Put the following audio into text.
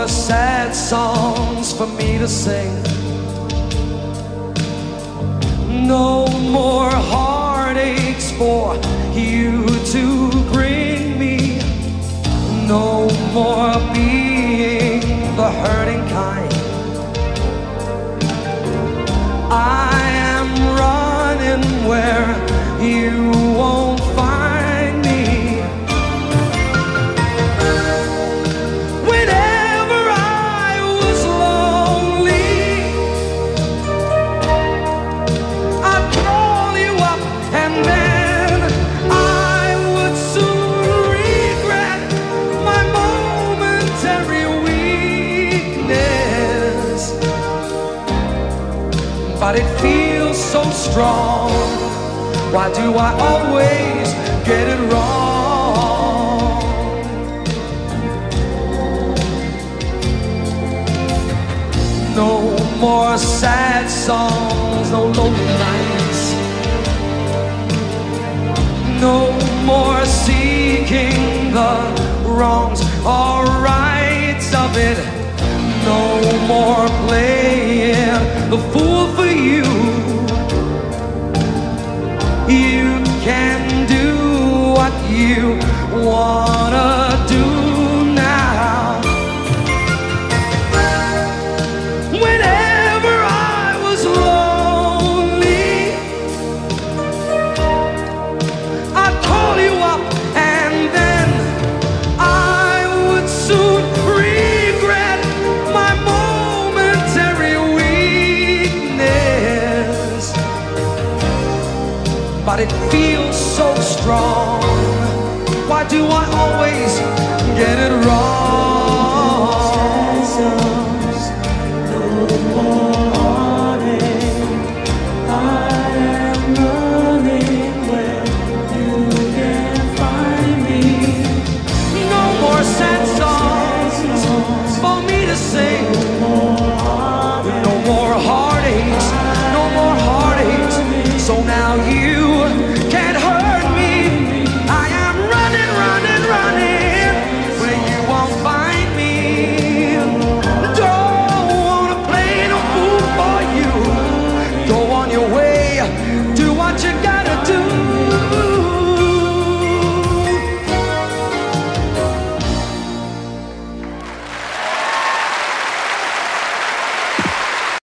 more sad songs for me to sing. No more heartaches for you to bring me. No more being the hurting kind. I am running where you won't find me. Whenever I was lonely, I'd call you up and then I would soon regret my momentary weakness. But it feels so strong. Why do I always get it wrong? No more sad songs, no lonely nights. No more seeking the wrongs or rights of it. No more playing the fool for you. You can do what you wanna do now. Whenever I was lonely, I'd call you up and then I would soon regret my momentary weakness. But it feels so strong. Why do I always